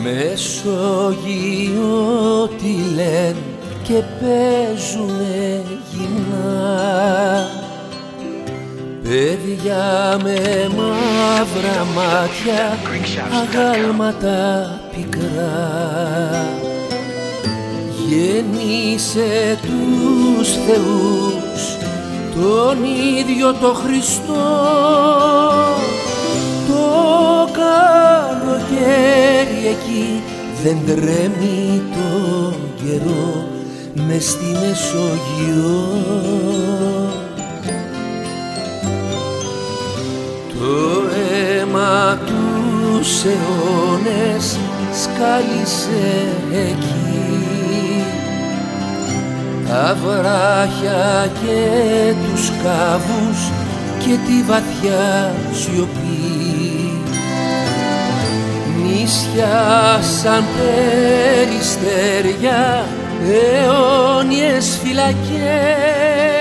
Μεσόγειο τι λένε και παίζουνε γυμνά, παιδιά με μαύρα μάτια, αγάλματα πικρά. Γέννησε τους θεούς τον ίδιο το Χριστό, το καλοκαίρι εκεί δεν τρέμει το καιρό μες στη Μεσόγειο. Το αίμα τους αιώνες σκάλισε εκεί, τα βράχια και τους κάβους και τη βαθιά σιωπή. Νησιά σαν περιστέρια, αιώνιες φυλακές,